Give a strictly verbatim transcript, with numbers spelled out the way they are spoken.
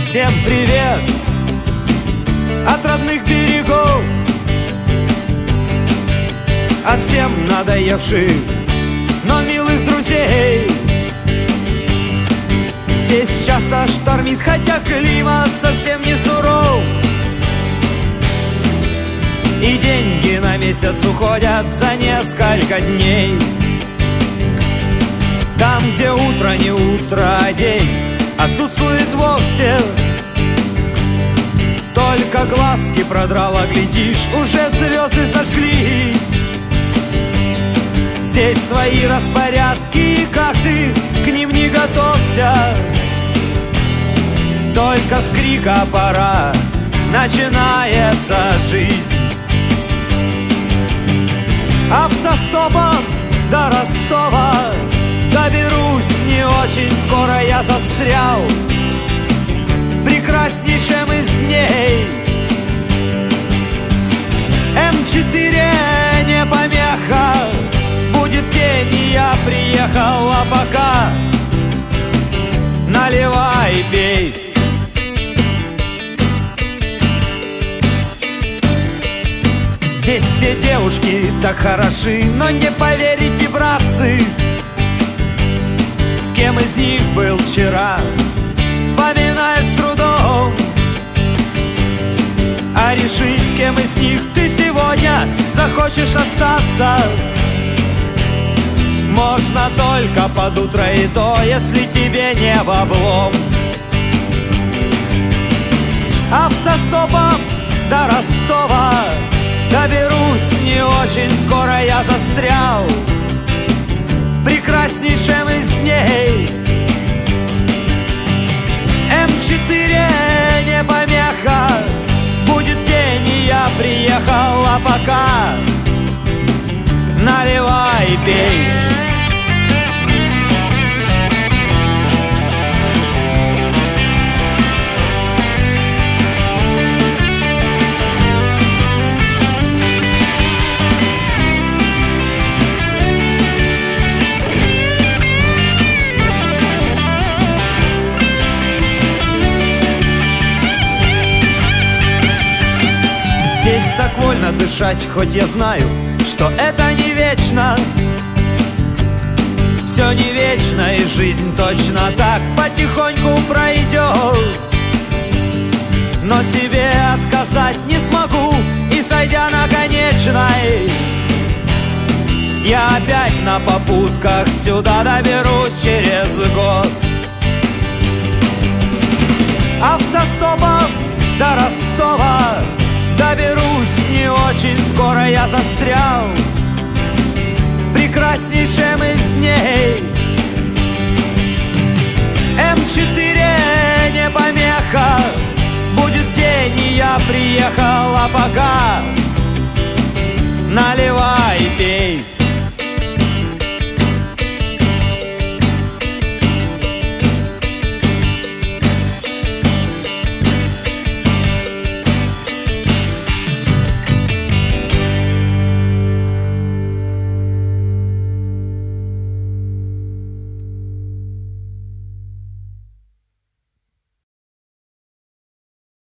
Всем привет от родных берегов, от всем надоевших, но милых друзей. Здесь часто штормит, хотя климат совсем не суров, и деньги на месяц уходят за несколько дней. Там, где утро не утро, а день отсутствует вовсе, только глазки продрала, глядишь, уже звезды сожглись. Здесь свои распорядки, и как ты к ним не готовься, только с крика пора начинается жизнь. Автостопом до Ростова доберусь не очень скоро, я застрял в прекраснейшем из дней. эм четыре не помеха, будет день, и я приехал, а пока наливай и пей. Здесь все девушки так хороши, но не поверите, братцы, с кем из них был вчера, вспоминаешь с трудом. А решить, с кем из них ты сегодня захочешь остаться, можно только под утро, и то, если тебе не в облом. Автостопом до Ростова доберусь не очень скоро, я застрял в прекраснейшем из дней. эм четыре не помеха, будет день, и я приехал, а пока наливай и пей. Здесь так вольно дышать, хоть я знаю, что это не вечно. Все не вечно, и жизнь точно так потихоньку пройдет. Но себе отказать не смогу, и сойдя на конечной, я опять на попутках сюда доберусь через год. Автостопом до Ростова доберусь не очень скоро, я застрял в прекраснейшем из дней. эм четыре